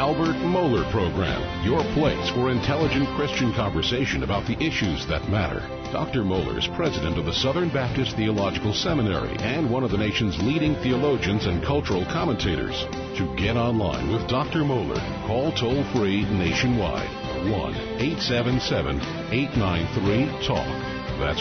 Albert Mohler Program, your place for intelligent Christian conversation about the issues that matter. Dr. Mohler is president of the Southern Baptist Theological Seminary and one of the nation's leading theologians and cultural commentators. To get online with Dr. Mohler, call toll-free nationwide, 1-877-893-TALK. That's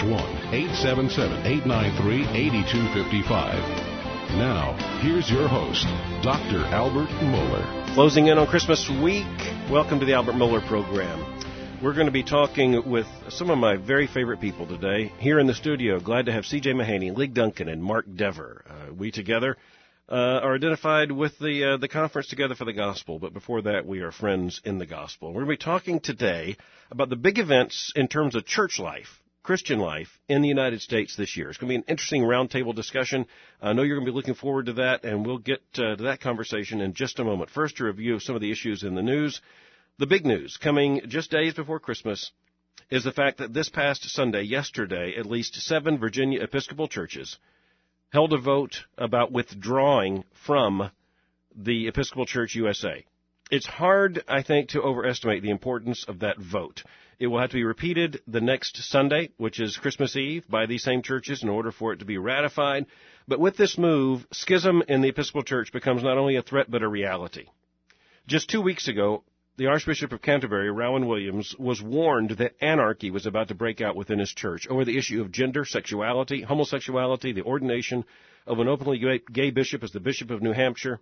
1-877-893-8255. Now, here's your host, Dr. Albert Mohler. Closing in on Christmas week, welcome to the Albert Mohler Program. We're going to be talking with some of my very favorite people today. Here in the studio, glad to have C.J. Mahaney, Lig Duncan, and Mark Dever. We together are identified with the Conference Together for the Gospel, but before that, we are friends in the gospel. We're going to be talking today about the big events in terms of church life, Christian life in the United States this year. It's going to be an interesting roundtable discussion. I know you're going to be looking forward to that, and we'll get to that conversation in just a moment. First, a review of some of the issues in the news. The big news coming just days before Christmas is the fact that this past Sunday, yesterday, at least 7 Virginia Episcopal churches held a vote about withdrawing from the Episcopal Church USA. It's hard, I think, to overestimate the importance of that vote. It will have to be repeated the next Sunday, which is Christmas Eve, by these same churches in order for it to be ratified. But with this move, schism in the Episcopal Church becomes not only a threat but a reality. Just 2 weeks ago, the Archbishop of Canterbury, Rowan Williams, was warned that anarchy was about to break out within his church over the issue of gender, sexuality, homosexuality, the ordination of an openly gay bishop as the Bishop of New Hampshire.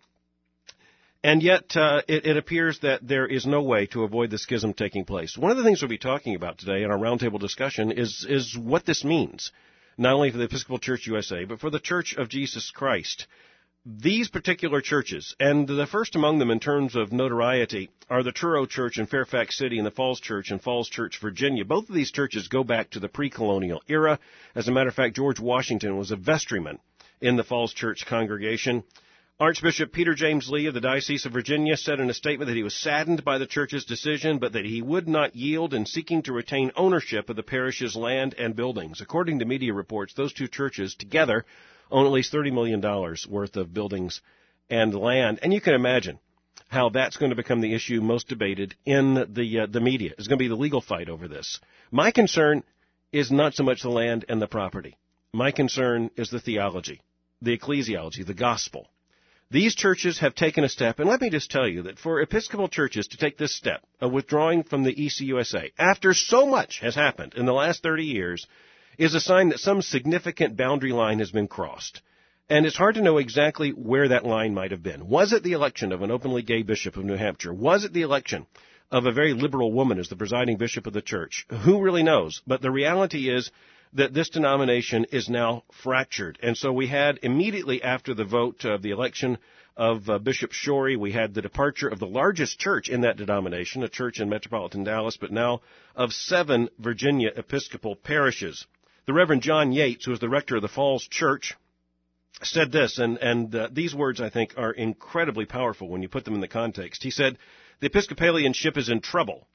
And yet, it appears that there is no way to avoid the schism taking place. One of the things we'll be talking about today in our roundtable discussion is what this means, not only for the Episcopal Church USA, but for the Church of Jesus Christ. These particular churches, and the first among them in terms of notoriety, are the Truro Church in Fairfax City and the Falls Church in Falls Church, Virginia. Both of these churches go back to the pre-colonial era. As a matter of fact, George Washington was a vestryman in the Falls Church congregation. Archbishop Peter James Lee of the Diocese of Virginia said in a statement that he was saddened by the church's decision, but that he would not yield in seeking to retain ownership of the parish's land and buildings. According to media reports, those two churches together own at least $30 million worth of buildings and land. And you can imagine how that's going to become the issue most debated in the media. It's going to be the legal fight over this. My concern is not so much the land and the property. My concern is the theology, the ecclesiology, the gospel. These churches have taken a step, and let me just tell you that for Episcopal churches to take this step of withdrawing from the ECUSA, after so much has happened in the last 30 years, is a sign that some significant boundary line has been crossed. And it's hard to know exactly where that line might have been. Was it the election of an openly gay bishop of New Hampshire? Was it the election of a very liberal woman as the presiding bishop of the church? Who really knows? But the reality is that this denomination is now fractured. And so we had immediately after the vote of the election of Bishop Shorey, we had the departure of the largest church in that denomination, a church in metropolitan Dallas, but now of 7 Virginia Episcopal parishes. The Reverend John Yates, who is the rector of the Falls Church, said this, and these words, I think, are incredibly powerful when you put them in the context. He said, "The Episcopalianship is in trouble.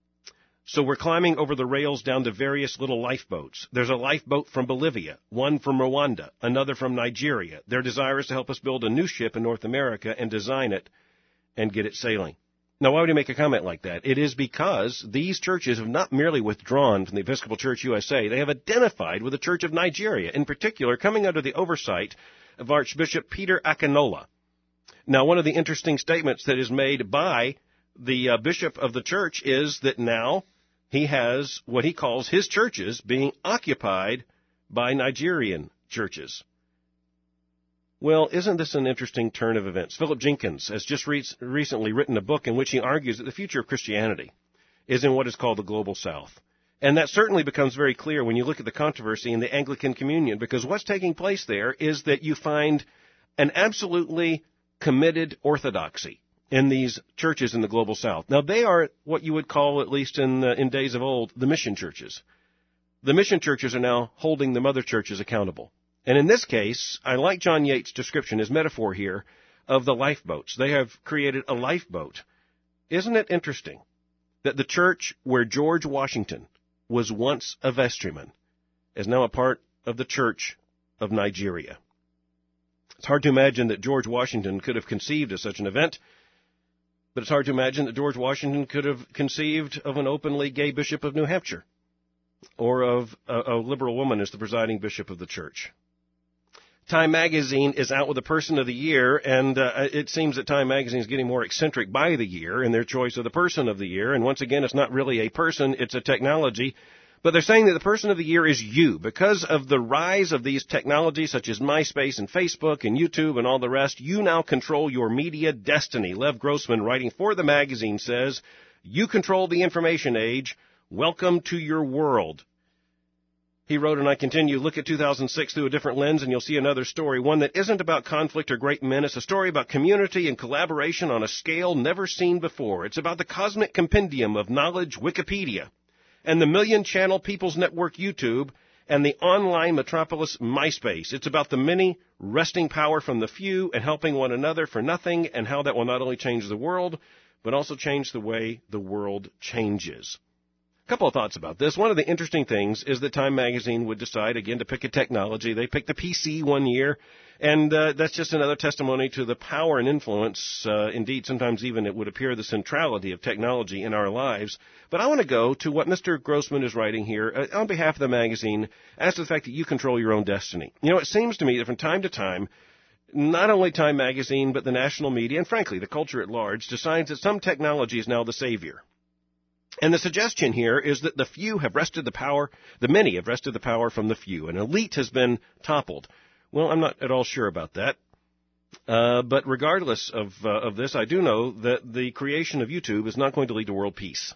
So we're climbing over the rails down to various little lifeboats. There's a lifeboat from Bolivia, one from Rwanda, another from Nigeria. Their desire is to help us build a new ship in North America and design it and get it sailing." Now, why would he make a comment like that? It is because these churches have not merely withdrawn from the Episcopal Church USA, they have identified with the Church of Nigeria, in particular coming under the oversight of Archbishop Peter Akinola. Now, one of the interesting statements that is made by the bishop of the church is that now he has what he calls his churches being occupied by Nigerian churches. Well, isn't this an interesting turn of events? Philip Jenkins has just recently written a book in which he argues that the future of Christianity is in what is called the Global South. And that certainly becomes very clear when you look at the controversy in the Anglican Communion, because what's taking place there is that you find an absolutely committed orthodoxy in these churches in the Global South. Now, they are what you would call, at least in days of old, the mission churches. The mission churches are now holding the mother churches accountable. And in this case, I like John Yates' description, his metaphor here, of the lifeboats. They have created a lifeboat. Isn't it interesting that the church where George Washington was once a vestryman is now a part of the Church of Nigeria? It's hard to imagine that George Washington could have conceived of such an event. But it's hard to imagine that George Washington could have conceived of an openly gay bishop of New Hampshire, or of a liberal woman as the presiding bishop of the church. Time Magazine is out with a Person of the Year, and it seems that Time Magazine is getting more eccentric by the year in their choice of the Person of the Year. And once again, it's not really a person, it's a technology. But they're saying that the Person of the Year is you. Because of the rise of these technologies such as MySpace and Facebook and YouTube and all the rest, you now control your media destiny. Lev Grossman, writing for the magazine, says, "You control the information age. Welcome to your world." He wrote, and I continue, "Look at 2006 through a different lens and you'll see another story, one that isn't about conflict or great men. It's a story about community and collaboration on a scale never seen before. It's about the cosmic compendium of knowledge, Wikipedia, and the million-channel People's Network, YouTube, and the online metropolis, MySpace. It's about the many wresting power from the few and helping one another for nothing, and how that will not only change the world, but also change the way the world changes." A couple of thoughts about this. One of the interesting things is that Time Magazine would decide, again, to pick a technology. They picked the PC one year, and that's just another testimony to the power and influence, indeed, sometimes even it would appear the centrality of technology in our lives. But I want to go to what Mr. Grossman is writing here on behalf of the magazine as to the fact that you control your own destiny. You know, it seems to me that from time to time, not only Time Magazine, but the national media, and frankly, the culture at large, decides that some technology is now the savior. And the suggestion here is that the few have wrested the power, the many have wrested the power from the few. An elite has been toppled. Well, I'm not at all sure about that. But regardless of this, I do know that the creation of YouTube is not going to lead to world peace.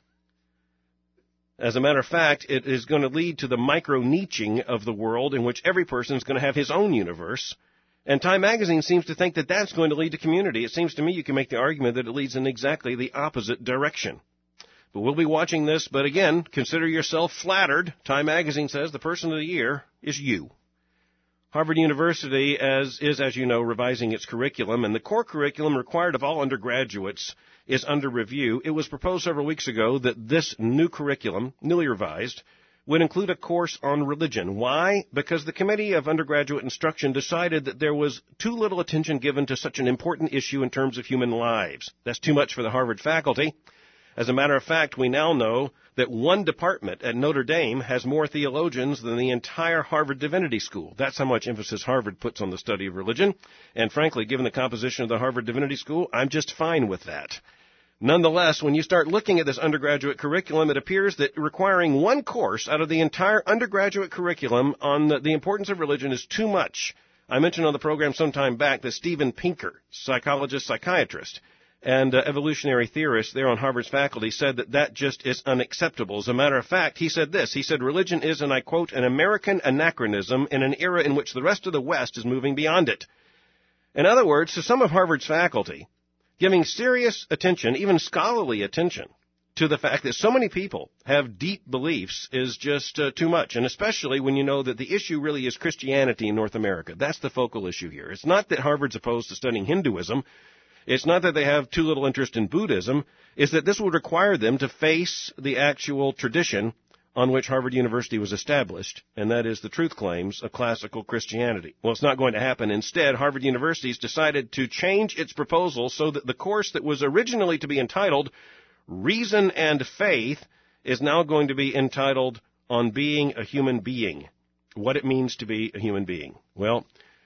As a matter of fact, it is going to lead to the micro-niching of the world in which every person is going to have his own universe. And Time Magazine seems to think that that's going to lead to community. It seems to me you can make the argument that it leads in exactly the opposite direction. But we'll be watching this. But again, consider yourself flattered. Time Magazine says the Person of the Year is you. Harvard University is, as you know, revising its curriculum, and the core curriculum required of all undergraduates is under review. It was proposed several weeks ago that this new curriculum, newly revised, would include a course on religion. Why? Because the Committee of Undergraduate Instruction decided that there was too little attention given to such an important issue in terms of human lives. That's too much for the Harvard faculty. As a matter of fact, we now know that one department at Notre Dame has more theologians than the entire Harvard Divinity School. That's how much emphasis Harvard puts on the study of religion. And frankly, given the composition of the Harvard Divinity School, I'm just fine with that. Nonetheless, when you start looking at this undergraduate curriculum, it appears that requiring one course out of the entire undergraduate curriculum on the importance of religion is too much. I mentioned on the program some time back that Steven Pinker, psychologist, psychiatrist, and evolutionary theorist there on Harvard's faculty, said that just is unacceptable. As a matter of fact, he said this. He said, "Religion is," and I quote, "an American anachronism in an era in which the rest of the West is moving beyond it." In other words, to some of Harvard's faculty, giving serious attention, even scholarly attention, to the fact that so many people have deep beliefs is just too much, and especially when you know that the issue really is Christianity in North America. That's the focal issue here. It's not that Harvard's opposed to studying Hinduism. It's not that they have too little interest in Buddhism. It's that this would require them to face the actual tradition on which Harvard University was established, and that is the truth claims of classical Christianity. Well, it's not going to happen. Instead, Harvard University has decided to change its proposal so that the course that was originally to be entitled Reason and Faith is now going to be entitled On Being a Human Being, what it means to be a human being. Well,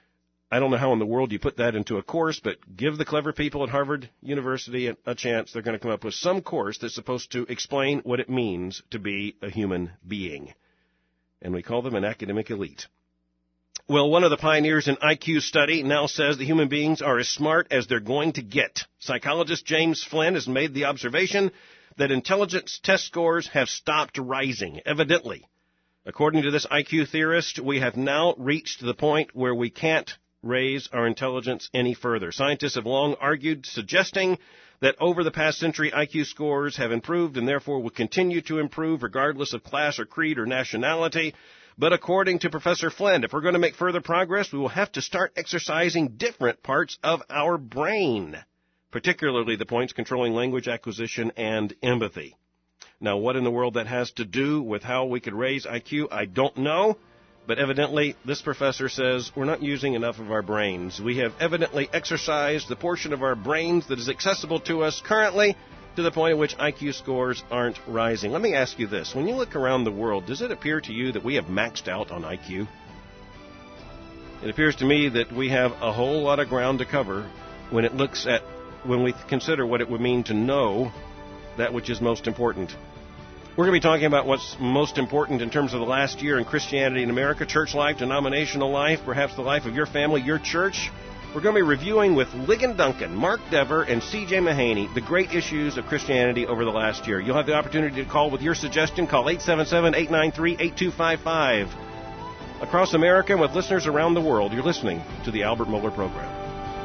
I don't know how in the world you put that into a course, but give the clever people at Harvard University a chance. They're going to come up with some course that's supposed to explain what it means to be a human being. And we call them an academic elite. Well, one of the pioneers in IQ study now says that human beings are as smart as they're going to get. Psychologist James Flynn has made the observation that intelligence test scores have stopped rising, evidently. According to this IQ theorist, we have now reached the point where we can't raise our intelligence any further. Scientists have long argued, suggesting that over the past century, IQ scores have improved and therefore will continue to improve regardless of class or creed or nationality. But according to Professor Flynn, if we're going to make further progress, we will have to start exercising different parts of our brain, particularly the points controlling language acquisition and empathy. Now, what in the world that has to do with how we could raise IQ, I don't know. But evidently, this professor says we're not using enough of our brains. We have evidently exercised the portion of our brains that is accessible to us currently to the point at which IQ scores aren't rising. Let me ask you this. When you look around the world, does it appear to you that we have maxed out on IQ? It appears to me that we have a whole lot of ground to cover when we consider what it would mean to know that which is most important. We're going to be talking about what's most important in terms of the last year in Christianity in America, church life, denominational life, perhaps the life of your family, your church. We're going to be reviewing with Ligon Duncan, Mark Dever, and C.J. Mahaney the great issues of Christianity over the last year. You'll have the opportunity to call with your suggestion. Call 877-893-8255. Across America and with listeners around the world, you're listening to the Albert Mohler Program.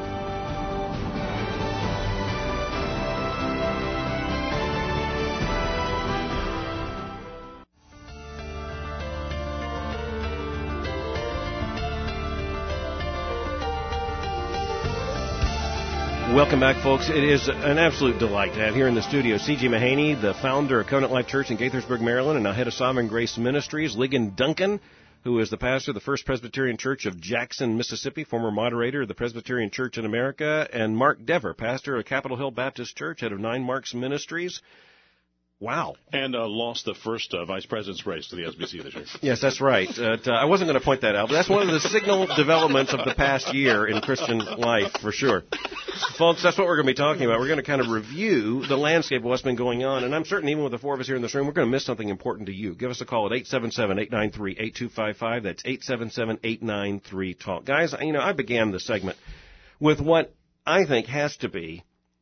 Welcome back, folks. It is an absolute delight to have here in the studio C.J. Mahaney, the founder of Covenant Life Church in Gaithersburg, Maryland, and now head of Sovereign Grace Ministries, Ligon Duncan, who is the pastor of the First Presbyterian Church of Jackson, Mississippi, former moderator of the Presbyterian Church in America, and Mark Dever, pastor of Capitol Hill Baptist Church, head of Nine Marks Ministries. Wow. And lost the first vice president's race to the SBC this year. Yes, that's right. I wasn't going to point that out, but that's one of the signal developments of the past year in Christian life, for sure. Folks, that's what we're going to be talking about. We're going to kind of review the landscape of what's been going on, and I'm certain even with the four of us here in this room, we're going to miss something important to you. Give us a call at 877-893-8255. That's 877-893-TALK. Guys, I began the segment with what I think has to be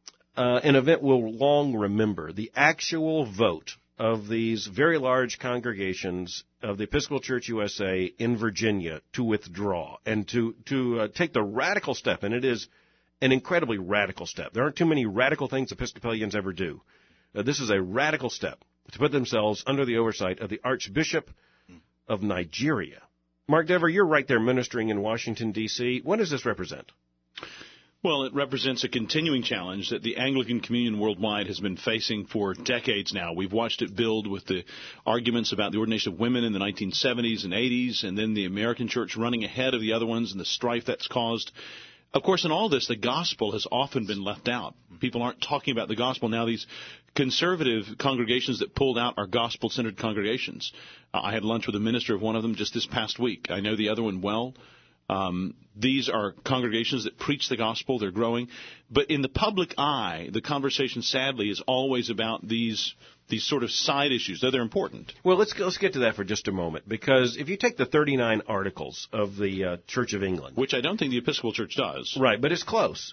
an event we'll long remember, the actual vote of these very large congregations of the Episcopal Church USA in Virginia to withdraw and to take the radical step, and it is an incredibly radical step. There aren't too many radical things Episcopalians ever do. This is a radical step to put themselves under the oversight of the Archbishop of Nigeria. Mark Dever, you're right there ministering in Washington, D.C. What does this represent? Well, it represents a continuing challenge that the Anglican Communion worldwide has been facing for decades now. We've watched it build with the arguments about the ordination of women in the 1970s and 80s, and then the American Church running ahead of the other ones and the strife that's caused. Of course, in all this, the gospel has often been left out. People aren't talking about the gospel now. These conservative congregations that pulled out are gospel-centered congregations. I had lunch with a minister of one of them just this past week. I know the other one well. These are congregations that preach the gospel. They're growing. But in the public eye, the conversation, sadly, is always about these sort of side issues, though they're important. Well, let's get to that for just a moment, because if you take the 39 articles of the Church of England, which I don't think the Episcopal Church does. Right, but it's close.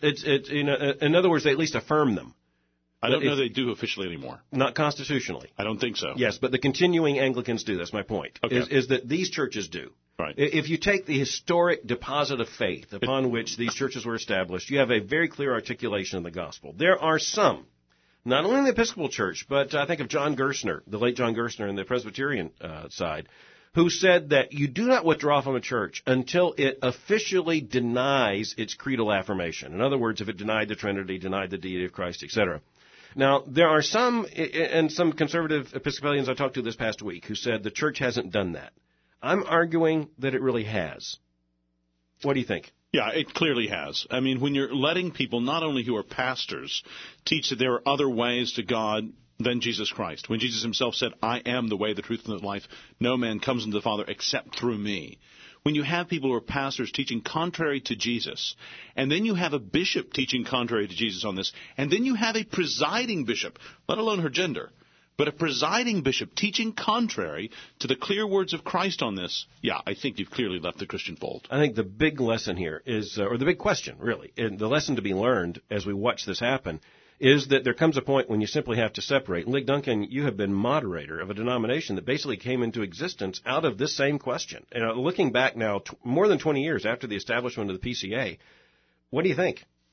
In other words, they at least affirm them. I don't know they do officially anymore. Not constitutionally. I don't think so. Yes, but the continuing Anglicans do. That's my point. Okay. Is that these churches do. Right. If you take the historic deposit of faith upon which these churches were established, you have a very clear articulation of the gospel. There are some, not only in the Episcopal Church, but I think of John Gerstner, the late John Gerstner in the Presbyterian side, who said that you do not withdraw from a church until it officially denies its creedal affirmation. In other words, if it denied the Trinity, denied the deity of Christ, etc. Now, there are some, and some conservative Episcopalians I talked to this past week, who said the church hasn't done that. I'm arguing that it really has. What do you think? Yeah, it clearly has. I mean, when you're letting people, not only who are pastors, teach that there are other ways to God than Jesus Christ. When Jesus himself said, I am the way, the truth, and the life, no man comes into the Father except through me. When you have people who are pastors teaching contrary to Jesus, and then you have a bishop teaching contrary to Jesus on this, and then you have a presiding bishop, let alone her gender, but a presiding bishop teaching contrary to the clear words of Christ on this, yeah, I think you've clearly left the Christian fold. I think the big lesson here is, or the big question, really, and the lesson to be learned as we watch this happen, is that there comes a point when you simply have to separate. Lig Duncan, you have been moderator of a denomination that basically came into existence out of this same question. Looking back now, more than 20 years after the establishment of the PCA, what do you think?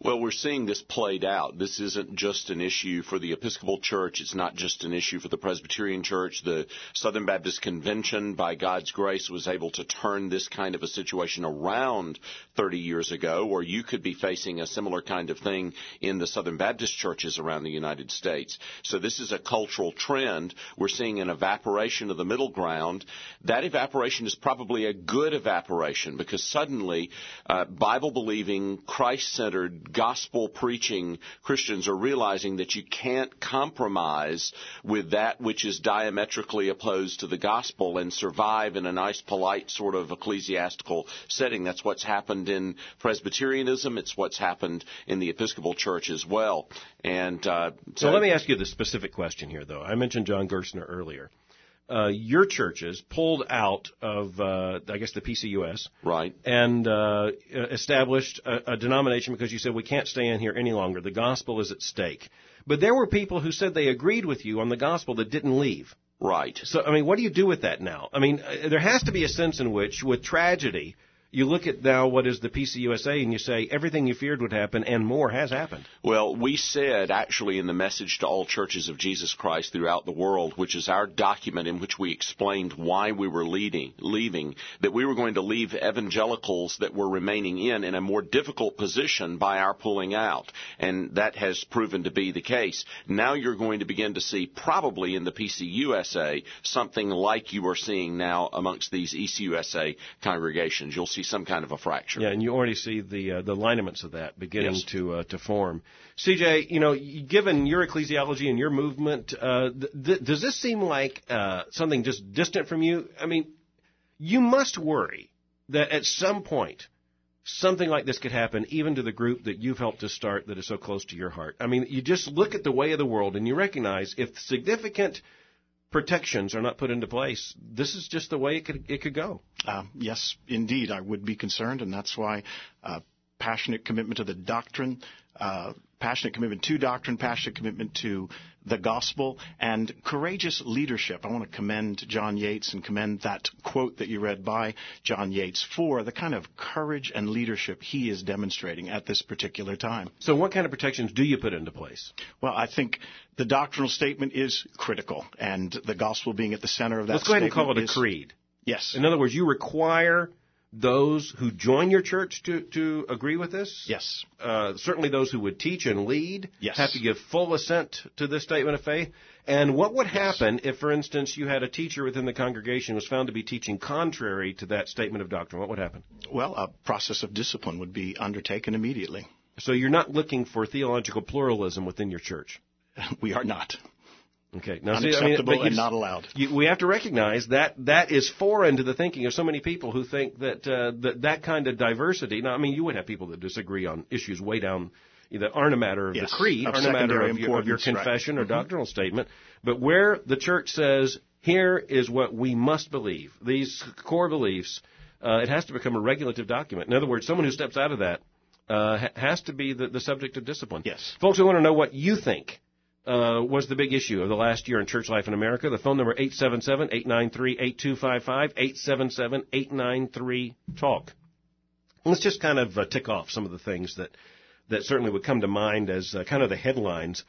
Well, we're seeing this played out. This isn't just an issue for the Episcopal Church. It's not just an issue for the Presbyterian Church. The Southern Baptist Convention, by God's grace, was able to turn this kind of a situation around 30 years ago, or you could be facing a similar kind of thing in the Southern Baptist churches around the United States. So this is a cultural trend. We're seeing an evaporation of the middle ground. That evaporation is probably a good evaporation because suddenly Bible-believing, Christ-centered, gospel-preaching Christians are realizing that you can't compromise with that which is diametrically opposed to the gospel and survive in a nice, polite sort of ecclesiastical setting. That's what's happened in Presbyterianism. It's what's happened in the Episcopal Church as well. And so let me ask you the specific question here, though. I mentioned John Gerstner earlier. Your churches pulled out of, I guess, the PCUS. Right. And established a denomination because you said we can't stay in here any longer. The gospel is at stake. But there were people who said they agreed with you on the gospel that didn't leave. Right. So, I mean, what do you do with that now? I mean, there has to be a sense in which, with tragedy, you look at now what is the PCUSA and you say everything you feared would happen and more has happened. Well, we said actually in the Message to All Churches of Jesus Christ Throughout the World, which is our document in which we explained why we were leaving, that we were going to leave evangelicals that were remaining in a more difficult position by our pulling out. And that has proven to be the case. Now you're going to begin to see probably in the PCUSA something like you are seeing now amongst these ECUSA congregations. You'll see some kind of a fracture. Yeah, and you already see the lineaments of that beginning to form. CJ, you know, given your ecclesiology and your movement, does this seem like something just distant from you? I mean, you must worry that at some point something like this could happen even to the group that you've helped to start that is so close to your heart. I mean, you just look at the way of the world and you recognize if significant protections are not put into place, this is just the way it could go. Yes, indeed, I would be concerned, and that's why passionate commitment to the doctrine, passionate commitment to doctrine, passionate commitment to the gospel, and courageous leadership. I want to commend John Yates and commend that quote that you read by John Yates for the kind of courage and leadership he is demonstrating at this particular time. So what kind of protections do you put into place? Well, I think the doctrinal statement is critical, and the gospel being at the center of that Let's go ahead and statement call it a creed. Yes. In other words, you require those who join your church to agree with this? Yes. Certainly those who would teach and lead Yes. have to give full assent to this statement of faith. And what would happen if, for instance, you had a teacher within the congregation who was found to be teaching contrary to that statement of doctrine? What would happen? Well, a process of discipline would be undertaken immediately. So you're not looking for theological pluralism within your church? We are not. Okay. Now, Unacceptable and not allowed. We have to recognize that is foreign to the thinking of so many people who think that that kind of diversity. Now, I mean, you would have people that disagree on issues way down that aren't a matter of Yes, the creed, of aren't a matter of your importance, confession right. or doctrinal statement, but where the church says, here is what we must believe, these core beliefs, it has to become a regulative document. In other words, someone who steps out of that has to be the subject of discipline. Yes. Folks, we want to know what you think was the big issue of the last year in church life in America. The phone number 877-893-8255, 877-893-TALK. Let's just kind of tick off some of the things that certainly would come to mind as kind of the headlines.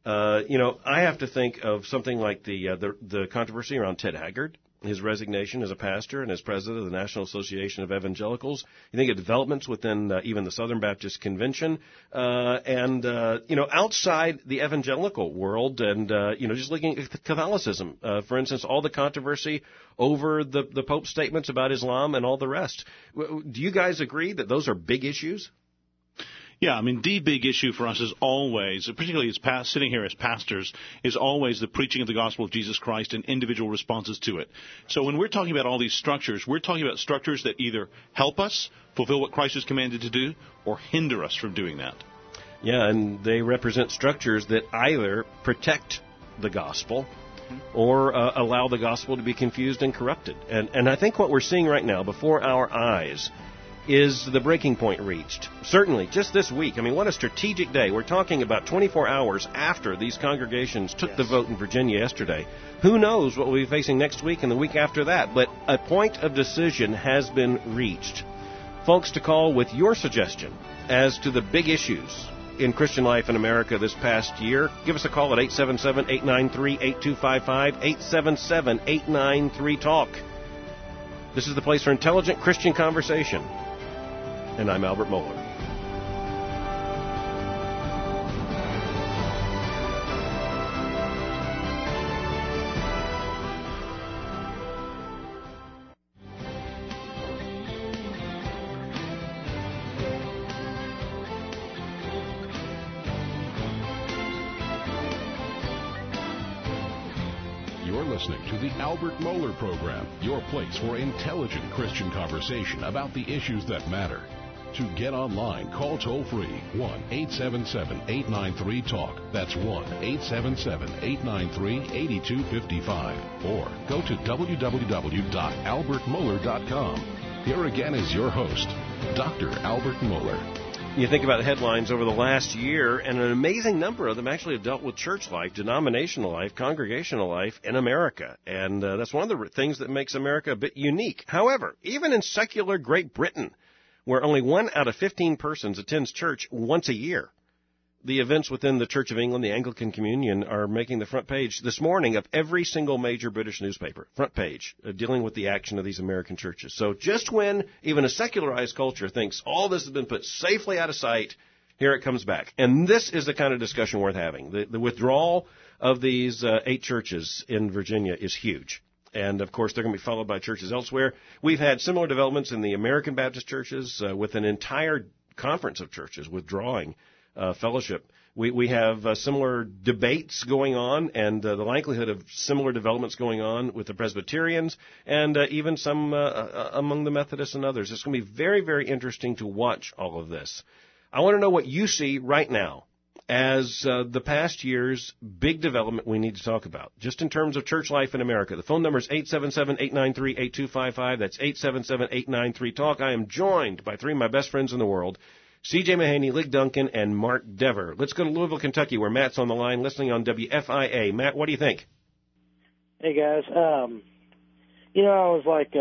I have to think of something like the controversy around Ted Haggard, his resignation as a pastor and as president of the National Association of Evangelicals. You think of developments within even the Southern Baptist Convention, and outside the evangelical world, and just looking at Catholicism, for instance, all the controversy over the Pope's statements about Islam and all the rest. Do you guys agree that those are big issues? Yeah, I mean, the big issue for us is always, particularly as sitting here as pastors, is always the preaching of the gospel of Jesus Christ and individual responses to it. So when we're talking about all these structures, we're talking about structures that either help us fulfill what Christ has commanded to do or hinder us from doing that. Yeah, and they represent structures that either protect the gospel or allow the gospel to be confused and corrupted. And I think what we're seeing right now before our eyes is the breaking point reached. Certainly, just this week. I mean, what a strategic day. We're talking about 24 hours after these congregations took the vote in Virginia yesterday. Who knows what we'll be facing next week and the week after that, but a point of decision has been reached. folks to call with your suggestion as to the big issues in Christian life in America this past year. Give us a call at 877-893-8255, 877-893-TALK. This is the place for intelligent Christian conversation. And I'm Albert Mohler. Listening to the Albert Mohler Program, your place for intelligent Christian conversation about the issues that matter. To get online, call toll-free 1-877-893-TALK. That's 1-877-893-8255. Or go to www.albertmohler.com. Here again is your host, Dr. Albert Mohler. You think about the headlines over the last year, and an amazing number of them actually have dealt with church life, denominational life, congregational life in America. And that's one of the things that makes America a bit unique. However, even in secular Great Britain, where only 1 out of 15 persons attends church once a year, the events within the Church of England, the Anglican Communion, are making the front page this morning of every single major British newspaper. Front page, dealing with the action of these American churches. So just when even a secularized culture thinks all this has been put safely out of sight, here it comes back. And this is the kind of discussion worth having. The withdrawal of these 8 churches in Virginia is huge. And, of course, they're going to be followed by churches elsewhere. We've had similar developments in the American Baptist churches with an entire conference of churches withdrawing fellowship. We have similar debates going on, and the likelihood of similar developments going on with the Presbyterians and even some among the Methodists and others. It's going to be very, very interesting to watch all of this. I want to know what you see right now as the past year's big development we need to talk about, just in terms of church life in America. The phone number is 877-893-8255. That's 877-893-TALK. I am joined by 3 of my best friends in the world, C.J. Mahaney, Lig Duncan, and Mark Dever. Let's go to Louisville, Kentucky, where Matt's on the line listening on WFIA. Matt, what do you think? Hey, guys. I was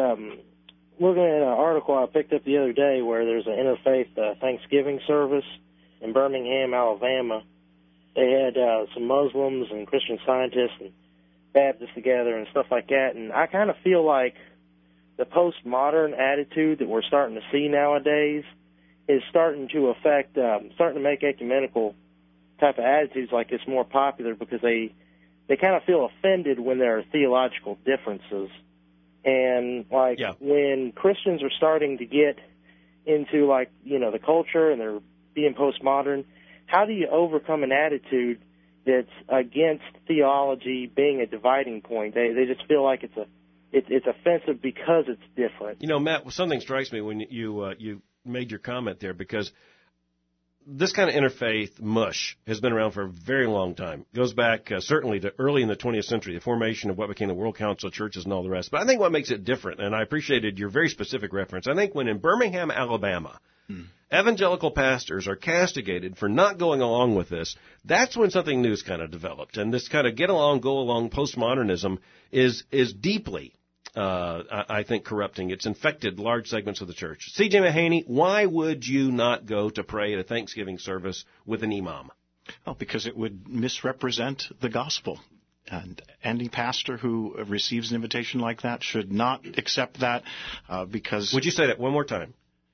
looking at an article I picked up the other day where there's an interfaith Thanksgiving service in Birmingham, Alabama. They had some Muslims and Christian Scientists and Baptists together and stuff like that. And I kind of feel like the postmodern attitude that we're starting to see nowadays is starting to affect, starting to make ecumenical type of attitudes like this more popular, because they kind of feel offended when there are theological differences. And, when Christians are starting to get into, the culture and they're being postmodern, how do you overcome an attitude that's against theology being a dividing point? They just feel like it's offensive because it's different. Matt, something strikes me when you made your comment there, because this kind of interfaith mush has been around for a very long time. It goes back certainly to early in the 20th century, the formation of what became the World Council of Churches and all the rest. But I think what makes it different, and I appreciated your very specific reference, I think when in Birmingham, Alabama, evangelical pastors are castigated for not going along with this, that's when something new's kind of developed. And this kind of get along, go along postmodernism is deeply I think, corrupting. It's infected large segments of the church. C.J. Mahaney, why would you not go to pray at a Thanksgiving service with an imam? Well, because it would misrepresent the gospel. And any pastor who receives an invitation like that should not accept that because... Would you say that one more time?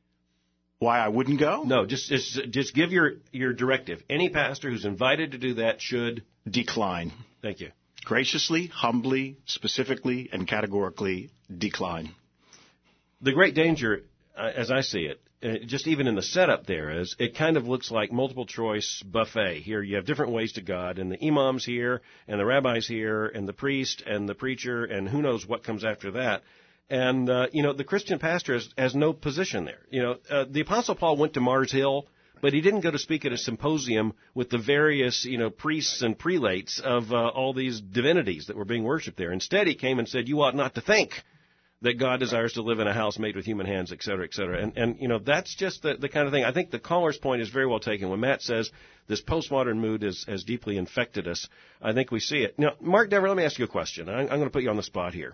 Why I wouldn't go? No, just give your directive. Any pastor who's invited to do that should... Decline. Thank you. Graciously, humbly, specifically, and categorically decline. The great danger, as I see it, just even in the setup there, is it kind of looks like multiple choice buffet. Here you have different ways to God, and the imam's here, and the rabbi's here, and the priest, and the preacher, and who knows what comes after that. And, the Christian pastor has no position there. The Apostle Paul went to Mars Hill, but he didn't go to speak at a symposium with the various, priests and prelates of all these divinities that were being worshipped there. Instead, he came and said, you ought not to think that God desires to live in a house made with human hands, et cetera, et cetera. And that's just the kind of thing. I think the caller's point is very well taken. When Matt says this postmodern mood has deeply infected us, I think we see it. Now, Mark Dever, let me ask you a question. I'm going to put you on the spot here.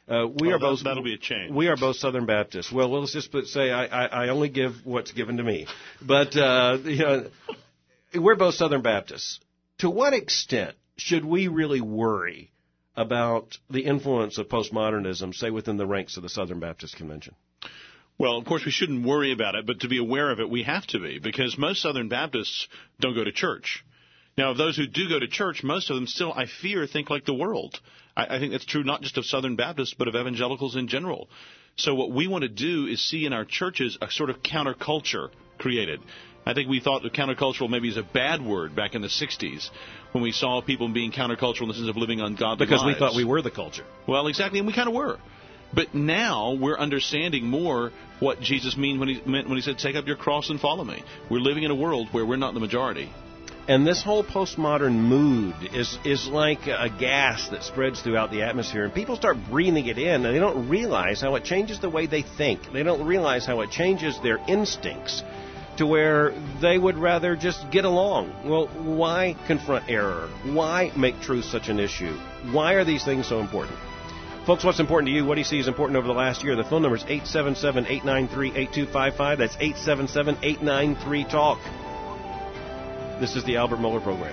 We are both. That'll be a change. We are both Southern Baptists. Well, let's just say I only give what's given to me. But we're both Southern Baptists. To what extent should we really worry about the influence of postmodernism, say, within the ranks of the Southern Baptist Convention? Well, of course, we shouldn't worry about it, but to be aware of it, we have to be, because most Southern Baptists don't go to church. Now, of those who do go to church, most of them still, I fear, think like the world. I think that's true not just of Southern Baptists, but of evangelicals in general. So what we want to do is see in our churches a sort of counterculture created. I think we thought the countercultural maybe is a bad word back in the 60s when we saw people being countercultural in the sense of living ungodly lives. Because we thought we were the culture. Well, exactly, and we kind of were. But now we're understanding more what Jesus meant when he said, take up your cross and follow me. We're living in a world where we're not the majority. And this whole postmodern mood is like a gas that spreads throughout the atmosphere, and people start breathing it in, and they don't realize how it changes the way they think. They don't realize how it changes their instincts to where they would rather just get along. Well, why confront error? Why make truth such an issue? Why are these things so important? Folks, what's important to you? What do you see is important over the last year? The phone number is 877-893-8255. That's 877-893-TALK. This is the Albert Mohler Program.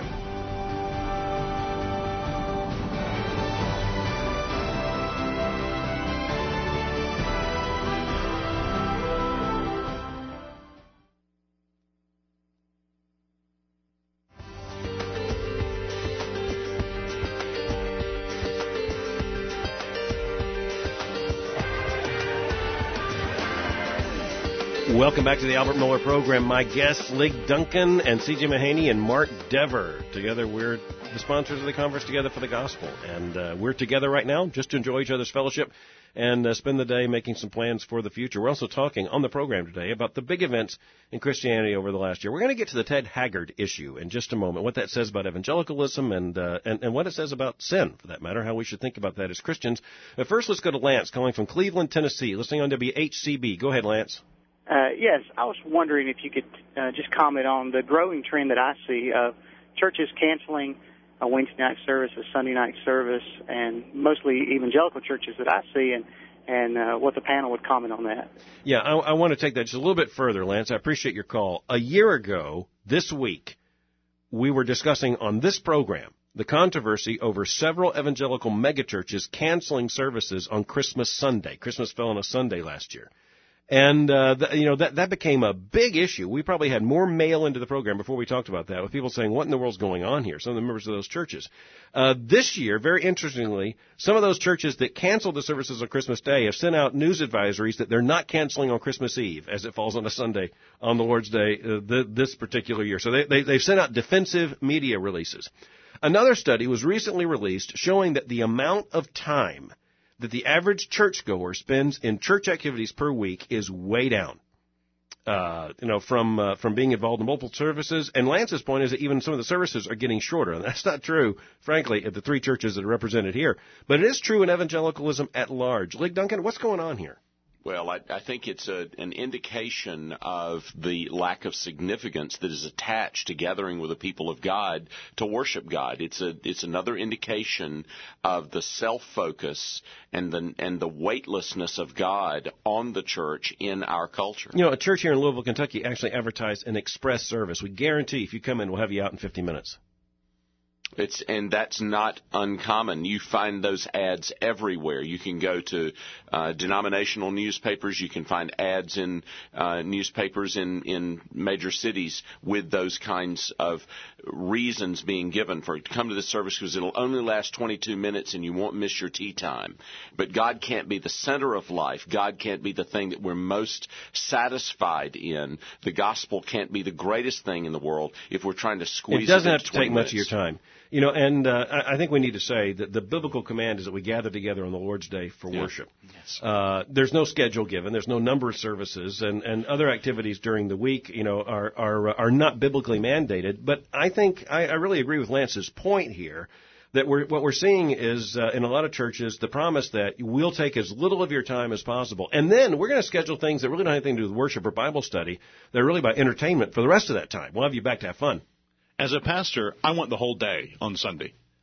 Welcome back to the Albert Mohler Program. My guests, Lig Duncan and C.J. Mahaney and Mark Dever. Together, we're the sponsors of the Conference Together for the Gospel. And we're together right now just to enjoy each other's fellowship and spend the day making some plans for the future. We're also talking on the program today about the big events in Christianity over the last year. We're going to get to the Ted Haggard issue in just a moment, what that says about evangelicalism and what it says about sin, for that matter, how we should think about that as Christians. But first, let's go to Lance, calling from Cleveland, Tennessee, listening on WHCB. Go ahead, Lance. Yes, I was wondering if you could just comment on the growing trend that I see of churches canceling a Wednesday night service, a Sunday night service, and mostly evangelical churches that I see, and what the panel would comment on that. Yeah, I want to take that just a little bit further, Lance. I appreciate your call. A year ago, this week, we were discussing on this program the controversy over several evangelical megachurches canceling services on Christmas Sunday. Christmas fell on a Sunday last year. And, that became a big issue. We probably had more mail into the program before we talked about that, with people saying, what in the world's going on here? Some of the members of those churches. This year, very interestingly, some of those churches that canceled the services on Christmas Day have sent out news advisories that they're not canceling on Christmas Eve, as it falls on a Sunday on the Lord's Day this particular year. So they've sent out defensive media releases. Another study was recently released showing that the amount of time that the average churchgoer spends in church activities per week is way down. From being involved in multiple services. And Lance's point is that even some of the services are getting shorter. And that's not true, frankly, at the three churches that are represented here. But it is true in evangelicalism at large. Lig Duncan, what's going on here? Well, I think it's an indication of the lack of significance that is attached to gathering with the people of God to worship God. It's another indication of the self-focus and the weightlessness of God on the church in our culture. You know, a church here in Louisville, Kentucky actually advertised an express service. We guarantee if you come in, we'll have you out in 50 minutes. And that's not uncommon. You find those ads everywhere. You can go to denominational newspapers. You can find ads in newspapers in major cities with those kinds of reasons being given for to come to this service because it'll only last 22 minutes and you won't miss your tea time. But God can't be the center of life. God can't be the thing that we're most satisfied in. The gospel can't be the greatest thing in the world if we're trying to squeeze it into 20 minutes. It doesn't have to take much of your time. You know, and I think we need to say that the biblical command is that we gather together on the Lord's Day for worship. Yes. There's no schedule given. There's no number of services, and other activities during the week, you know, are not biblically mandated. But I think I really agree with Lance's point here that what we're seeing is in a lot of churches the promise that we'll take as little of your time as possible, and then we're going to schedule things that really don't have anything to do with worship or Bible study. They're really about entertainment for the rest of that time. We'll have you back to have fun. As a pastor, I want the whole day on Sunday.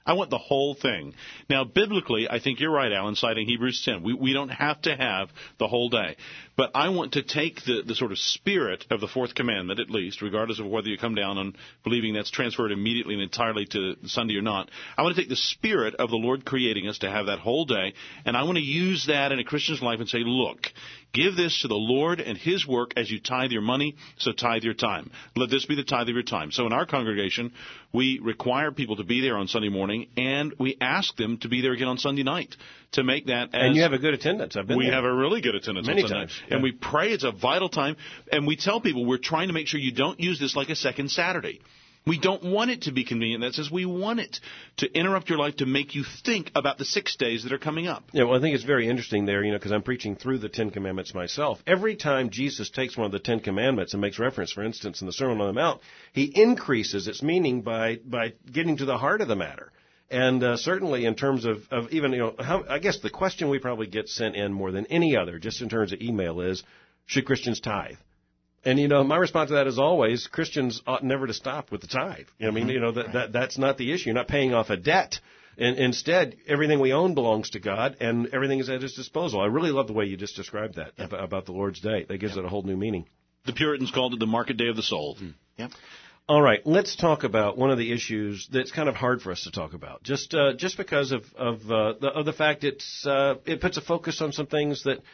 I want the whole thing. Now, biblically, I think you're right, Alan, citing Hebrews 10. We don't have to have the whole day. But I want to take the sort of spirit of the fourth commandment, at least, regardless of whether you come down on believing that's transferred immediately and entirely to Sunday or not. I want to take the spirit of the Lord creating us to have that whole day, and I want to use that in a Christian's life and say, look, give this to the Lord and His work as you tithe your money, so tithe your time. Let this be the tithe of your time. So in our congregation, we require people to be there on Sunday morning, and we ask them to be there again on Sunday night to make that as... And you have a good attendance. I've been We there. have a really good attendance Many on Sunday times. night. Yeah. And we pray. It's a vital time. And we tell people we're trying to make sure you don't use this like a second Saturday. We don't want it to be convenient. That says we want it to interrupt your life to make you think about the 6 days that are coming up. Yeah, well, I think it's very interesting there, because I'm preaching through the Ten Commandments myself. Every time Jesus takes one of the Ten Commandments and makes reference, for instance, in the Sermon on the Mount, He increases its meaning by getting to the heart of the matter. And certainly in terms of even, I guess the question we probably get sent in more than any other, just in terms of email, is, should Christians tithe? And, my response to that is always, Christians ought never to stop with the tithe. That's not the issue. You're not paying off a debt. And instead, everything we own belongs to God, and everything is at His disposal. I really love the way you just described that about the Lord's Day. That gives it a whole new meaning. The Puritans called it the market day of the soul. Yep. All right, let's talk about one of the issues that's kind of hard for us to talk about, just because of the fact it puts a focus on some things that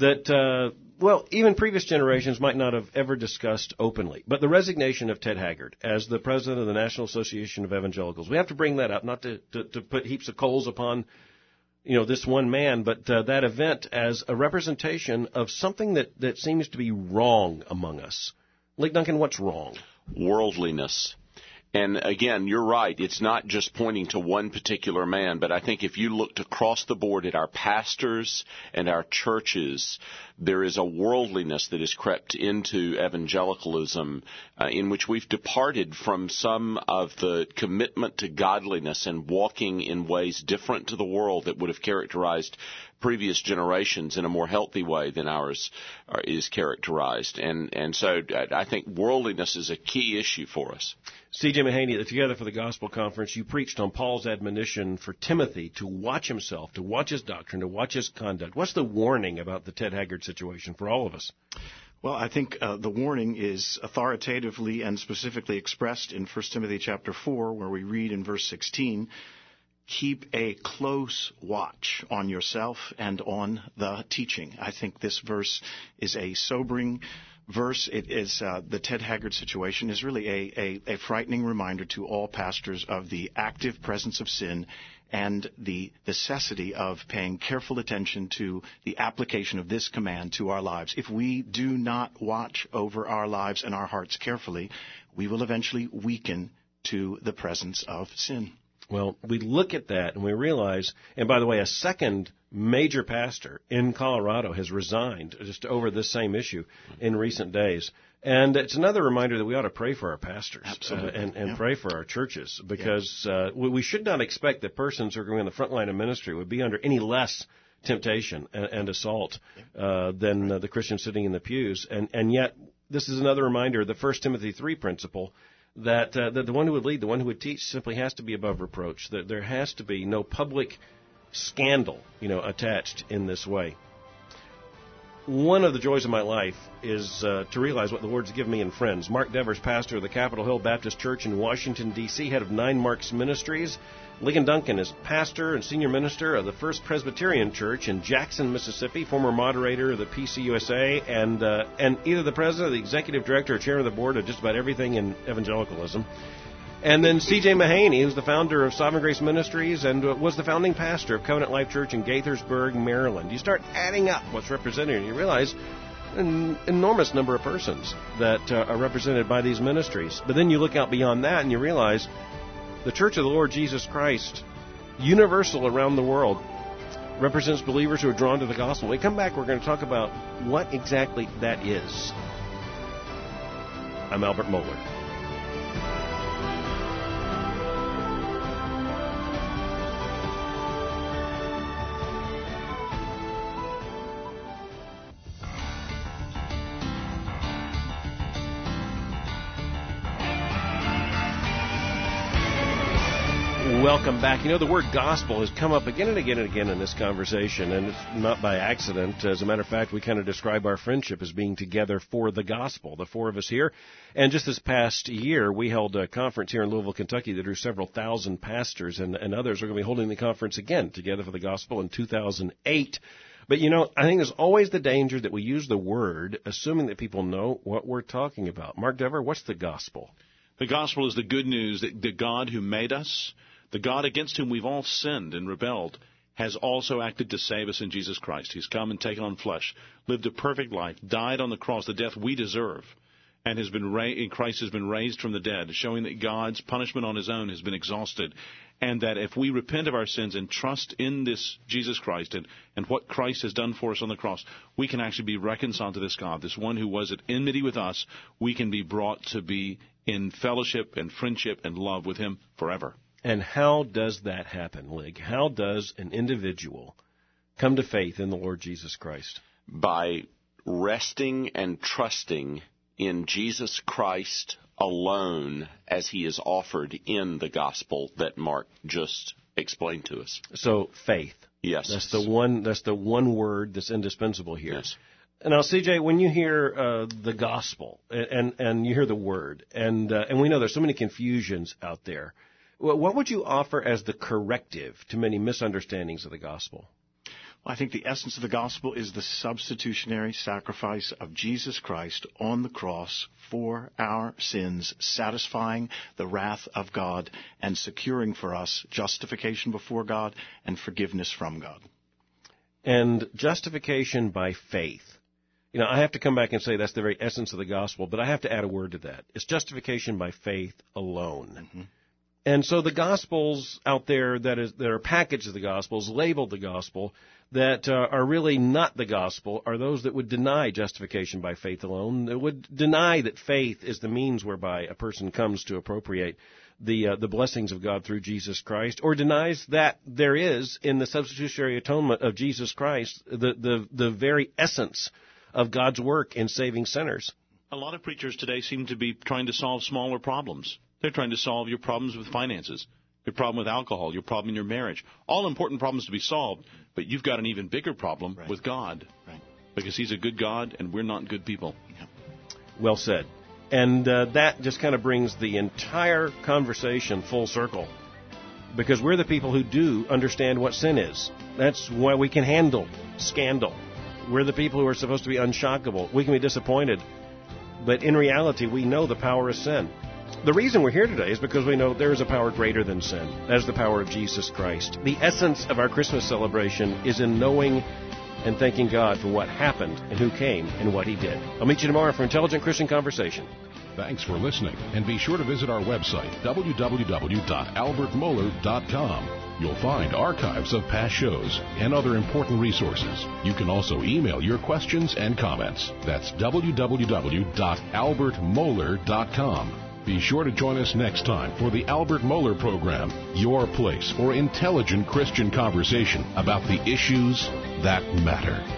even previous generations might not have ever discussed openly. But the resignation of Ted Haggard as the president of the National Association of Evangelicals, we have to bring that up, not to put heaps of coals upon this one man, but that event as a representation of something that seems to be wrong among us. Lig Duncan, what's wrong? Worldliness. And again, you're right. It's not just pointing to one particular man, but I think if you looked across the board at our pastors and our churches, there is a worldliness that has crept into evangelicalism in which we've departed from some of the commitment to godliness and walking in ways different to the world that would have characterized previous generations in a more healthy way than ours is characterized. And so I think worldliness is a key issue for us. C.J. Mahaney, at the Together for the Gospel Conference, you preached on Paul's admonition for Timothy to watch himself, to watch his doctrine, to watch his conduct. What's the warning about the Ted Haggard situation for all of us? Well, I think the warning is authoritatively and specifically expressed in 1 Timothy chapter 4, where we read in verse 16, keep a close watch on yourself and on the teaching. I think this verse is a sobering verse. It is the Ted Haggard situation is really a frightening reminder to all pastors of the active presence of sin and the necessity of paying careful attention to the application of this command to our lives. If we do not watch over our lives and our hearts carefully, we will eventually weaken to the presence of sin. Well, we look at that and we realize, and by the way, a second major pastor in Colorado has resigned just over this same issue in recent days. And it's another reminder that we ought to pray for our pastors and pray for our churches, because we should not expect that persons who are going on the front line of ministry would be under any less temptation and assault than the Christians sitting in the pews. And yet, this is another reminder, the 1 Timothy 3 principle, that the one who would lead, the one who would teach, simply has to be above reproach. That there has to be no public scandal, attached in this way. One of the joys of my life is to realize what the Lord's given me in friends. Mark Devers, pastor of the Capitol Hill Baptist Church in Washington, D.C., head of Nine Marks Ministries. Ligon Duncan is pastor and senior minister of the First Presbyterian Church in Jackson, Mississippi, former moderator of the PCUSA, and either the president, the executive director, or chair of the board of just about everything in evangelicalism. And then C.J. Mahaney, who's the founder of Sovereign Grace Ministries and was the founding pastor of Covenant Life Church in Gaithersburg, Maryland. You start adding up what's represented, and you realize an enormous number of persons that are represented by these ministries. But then you look out beyond that, and you realize the Church of the Lord Jesus Christ, universal around the world, represents believers who are drawn to the gospel. When we come back, we're going to talk about what exactly that is. I'm Albert Mohler. welcome back. You know, the word gospel has come up again and again and again in this conversation, and it's not by accident. As a matter of fact, we kind of describe our friendship as being together for the gospel, the four of us here. And just this past year, we held a conference here in Louisville, Kentucky that drew several thousand pastors, and others are going to be holding the conference again, Together for the Gospel, in 2008. But, you know, I think there's always the danger that we use the word, assuming that people know what we're talking about. Mark Dever, what's the gospel? The gospel is the good news that the God who made us, the God against whom we've all sinned and rebelled, has also acted to save us in Jesus Christ. He's come and taken on flesh, lived a perfect life, died on the cross, the death we deserve, and Christ has been raised from the dead, showing that God's punishment on his own has been exhausted, and that if we repent of our sins and trust in this Jesus Christ and what Christ has done for us on the cross, we can actually be reconciled to this God, this one who was at enmity with us. We can be brought to be in fellowship and friendship and love with him forever. And how does that happen, Lig? How does an individual come to faith in the Lord Jesus Christ? By resting and trusting in Jesus Christ alone as he is offered in the gospel that Mark just explained to us. So faith. Yes. That's the one word that's indispensable here. Yes. Now, CJ, when you hear the gospel and you hear the word, and we know there's so many confusions out there, what would you offer as the corrective to many misunderstandings of the gospel? Well, I think the essence of the gospel is the substitutionary sacrifice of Jesus Christ on the cross for our sins, satisfying the wrath of God and securing for us justification before God and forgiveness from God. And justification by faith. You know, I have to come back and say that's the very essence of the gospel, but I have to add a word to that. It's justification by faith alone. Mm-hmm. And so the Gospels out there that are packaged as the Gospels, labeled the Gospel, that are really not the Gospel, are those that would deny justification by faith alone, that would deny that faith is the means whereby a person comes to appropriate the blessings of God through Jesus Christ, or denies that there is, in the substitutionary atonement of Jesus Christ, the very essence of God's work in saving sinners. A lot of preachers today seem to be trying to solve smaller problems. They're trying to solve your problems with finances, your problem with alcohol, your problem in your marriage. All important problems to be solved, but you've got an even bigger problem with God. Right. Because he's a good God and we're not good people. Yeah. Well said. And that just kind of brings the entire conversation full circle. Because we're the people who do understand what sin is. That's why we can handle scandal. We're the people who are supposed to be unshockable. We can be disappointed. But in reality, we know the power of sin. The reason we're here today is because we know there is a power greater than sin. That is the power of Jesus Christ. The essence of our Christmas celebration is in knowing and thanking God for what happened and who came and what he did. I'll meet you tomorrow for Intelligent Christian Conversation. Thanks for listening, and be sure to visit our website, www.albertmohler.com. You'll find archives of past shows and other important resources. You can also email your questions and comments. That's www.albertmohler.com. Be sure to join us next time for the Albert Mohler Program, your place for intelligent Christian conversation about the issues that matter.